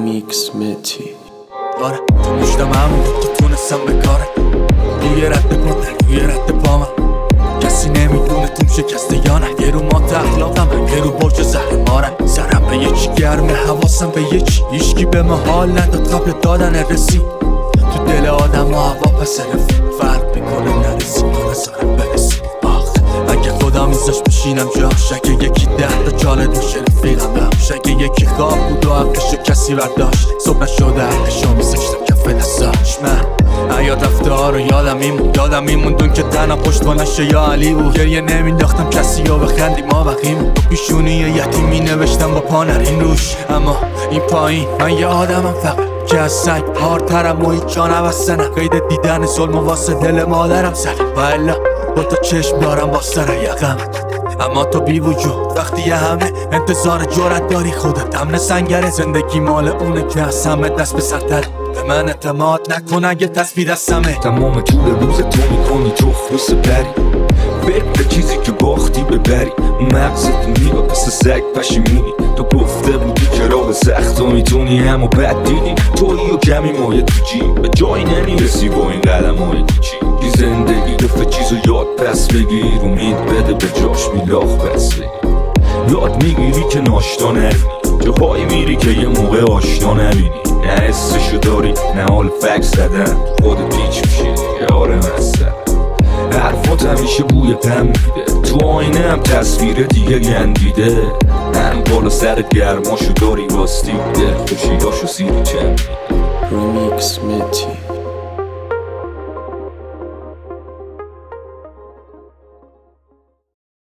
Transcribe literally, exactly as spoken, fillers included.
ریمیکس متی. آره تو مشتم همون بود که تونستم بکاره روی رد پا روی رد پا من کسی نمیدونه توم شکسته یا نه. یه رو مات اخلاقم یه رو برج زهر مارم. سرم به یه چی گرمه حواسم به یه چی. هیچکی به من حال نداد قبل دادن رسید. تو دل آدم و هوا پس رفت فرق میکنه نرسی تو نظرم برسی. آخ اگه خدا میذاش بشینم جاش، اگه یکی ده تا چاله دوش رفیقم داشت، اگه یکی خواب بود و حقشو کسی برداشت، صبح نشده حقشو میذاشتم کف دستاش. من حیات رفته ها رو یادم میمون یادم میموندون که تنها پشتوانش یا علی بود. گریه نمینداختم کسی رو بخندیم ما بقیم. تو پیشونی یتیمی نوشتم با پا نرین روش. اما این پایین من یه آدمم فقط که از سنگ هارترم و هیچ جا نبستنم. قید دیدن ظلم و واسه دل مادرم زدم و الا با تا چشم دارم با سر یقم. اما تو بی وجود وقتی یه همه انتظار جرأت داری، خودت امن سنگره. زندگی مال اونه که از همه دست به سرتر. به من اعتماد نکن اگه تصویر دستمه. تمام طول روز تو میکنی جفت و سپری، فکر به چیزی که باختی ببری. مغزت میگه پس سگ پشیمونی. تو گفته بودی که راه سخت و میتونی اما بد دیدی. تویی و کمی مایه تو جیب به جایی نمیرسی با این قدم های تو چی. بی زندگی دفعه چیزو یاد پس بگیر، امید بده به جاش میلاخ پس بگیر. یاد میگیری که ناشتا نبینی، جاهایی میری که یه موقع آشنا نبینی. نه حسشو داری نه حال فکر زدن، خودت پیچ میشی یه آره مسئله. حرفات همیشه بوی غم میده، تو آینه هم تصویر دیگه گندیده. هم بالا سرت گرماشو داری واستی، دل خوشیداشو سیری چند ریمیکس متی.